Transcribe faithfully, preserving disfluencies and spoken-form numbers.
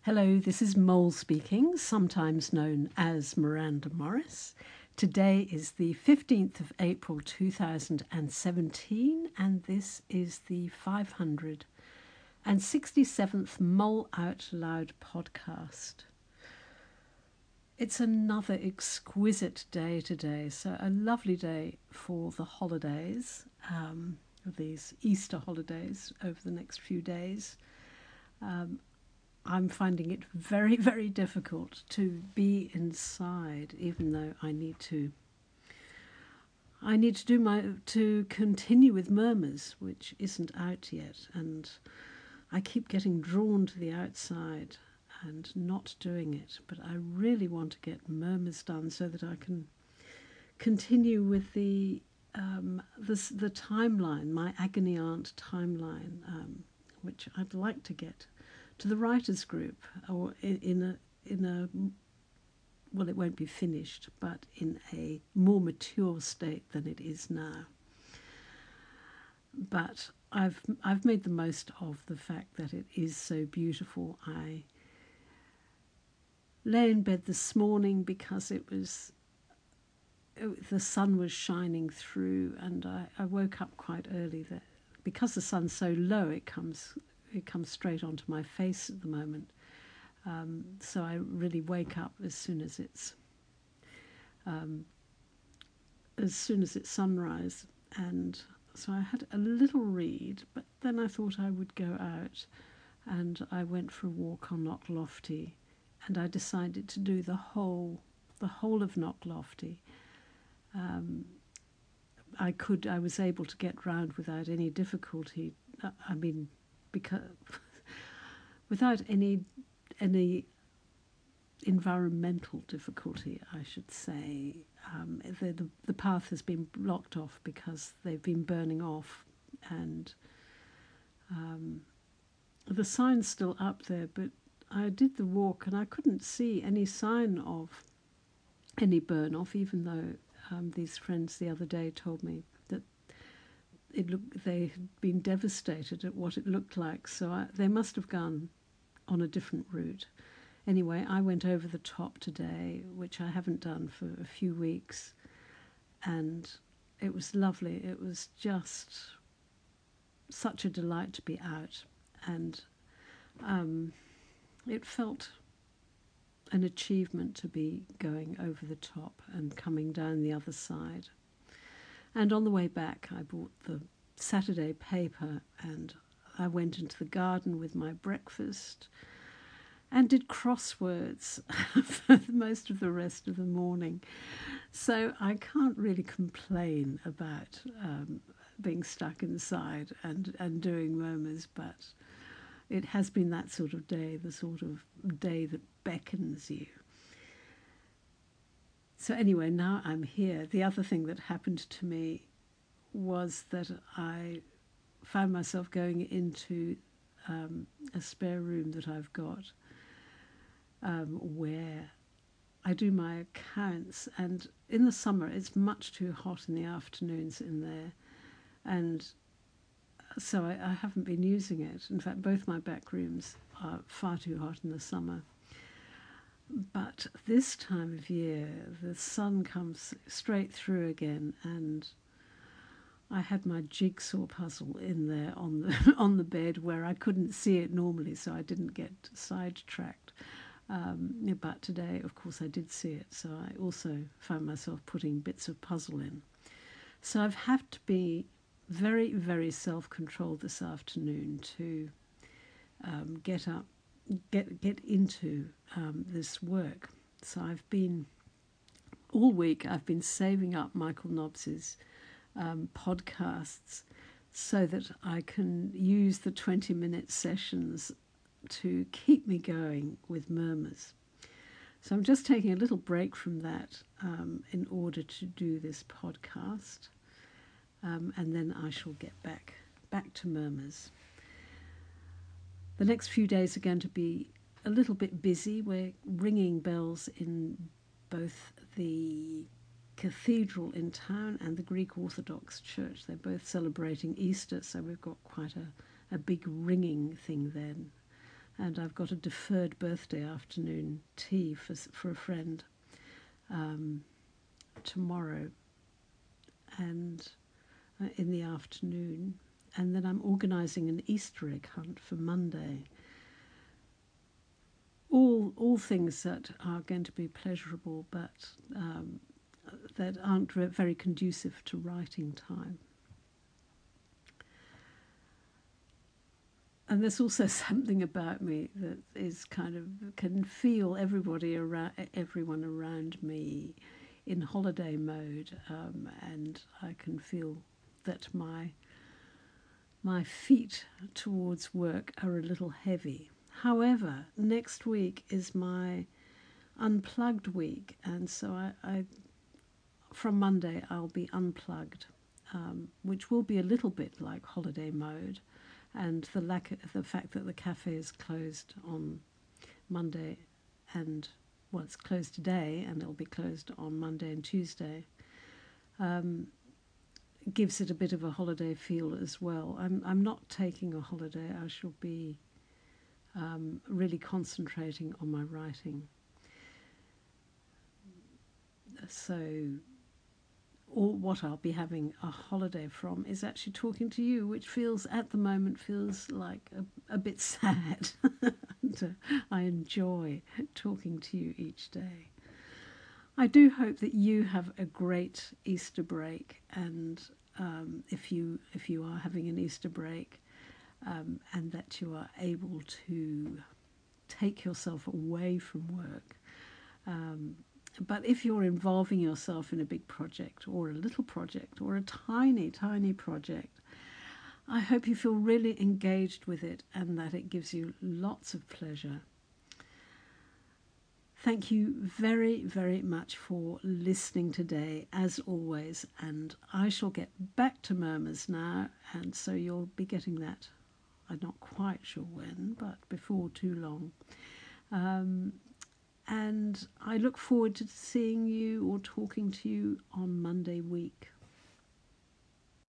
Hello, this is Mole speaking, sometimes known as Miranda Morris. Today is the fifteenth of April two thousand seventeen, and this is the five hundred sixty-seventh Mole Out Loud podcast. It's another exquisite day today, so a lovely day for the holidays, um, these Easter holidays over the next few days. Um, I'm finding it very, very difficult to be inside, even though I need to. I need to do my to continue with Murmurs, which isn't out yet, and I keep getting drawn to the outside and not doing it. But I really want to get Murmurs done so that I can continue with the um, the, the timeline, my Agony Aunt timeline, um, which I'd like to get to the writers' group, or in, in a in a well, it won't be finished, but in a more mature state than it is now. But I've I've made the most of the fact that it is so beautiful. I lay in bed this morning because it was it, the sun was shining through, and I, I woke up quite early. That because the sun's so low, it comes. It comes straight onto my face at the moment, um, so I really wake up as soon as it's um, as soon as it's sunrise. And so I had a little read, but then I thought I would go out, and I went for a walk on Knocklofty, and I decided to do the whole the whole of Knocklofty. Um, I could I was able to get round without any difficulty. I mean. Because without any any environmental difficulty, I should say, um, the, the the path has been blocked off because they've been burning off, and um, the sign's still up there. But I did the walk, and I couldn't see any sign of any burn off, even though um, these friends the other day told me that. It looked, they had been devastated at what it looked like, so I, they must have gone on a different route. Anyway, I went over the top today, which I haven't done for a few weeks, and it was lovely. It was just such a delight to be out, and um, it felt an achievement to be going over the top and coming down the other side. And on the way back, I bought the Saturday paper, and I went into the garden with my breakfast and did crosswords for most of the rest of the morning. So I can't really complain about um, being stuck inside and, and doing Murmurs, but it has been that sort of day, the sort of day that beckons you. So anyway, now I'm here. The other thing that happened to me was that I found myself going into um, a spare room that I've got um, where I do my accounts. And in the summer, it's much too hot in the afternoons in there. And so I, I haven't been using it. In fact, both my back rooms are far too hot in the summer. But this time of year, the sun comes straight through again, and I had my jigsaw puzzle in there on the on the bed where I couldn't see it normally, so I didn't get sidetracked. Um, but today, of course, I did see it, so I also found myself putting bits of puzzle in. So I've had to be very, very self-controlled this afternoon to um, get up. get get into um, this work. So I've been, all week I've been saving up Michael Nobbs's um, podcasts so that I can use the twenty minute sessions to keep me going with Murmurs. So I'm just taking a little break from that um, in order to do this podcast, um, and then I shall get back back to Murmurs. The next few days are going to be a little bit busy. We're ringing bells in both the cathedral in town and the Greek Orthodox Church. They're both celebrating Easter, so we've got quite a, a big ringing thing then. and I've got a deferred birthday afternoon tea for for a friend um, tomorrow, and uh, in the afternoon, and then I'm organising an Easter egg hunt for Monday. All all things that are going to be pleasurable, but um, that aren't very conducive to writing time. And there's also something about me that is kind of, can feel everybody around, everyone around me in holiday mode, um, and I can feel that my my feet towards work are a little heavy. However, next week is my unplugged week, and so I, I from Monday I'll be unplugged, um, which will be a little bit like holiday mode. And the lack of the fact that the cafe is closed on Monday, and well, it's closed today, and it'll be closed on Monday and Tuesday, um, gives it a bit of a holiday feel as well. I'm I'm not taking a holiday. I shall be um, really concentrating on my writing. So, or what I'll be having a holiday from is actually talking to you, which feels at the moment feels like a, a bit sad. And, uh, I enjoy talking to you each day. I do hope that you have a great Easter break, and um, if you if you are having an Easter break, um, and that you are able to take yourself away from work. Um, But if you're involving yourself in a big project or a little project or a tiny, tiny project, I hope you feel really engaged with it and that it gives you lots of pleasure. Thank you very, very much for listening today, as always, and I shall get back to Murmurs now, and so you'll be getting that, I'm not quite sure when, but before too long. Um, And I look forward to seeing you or talking to you on Monday week.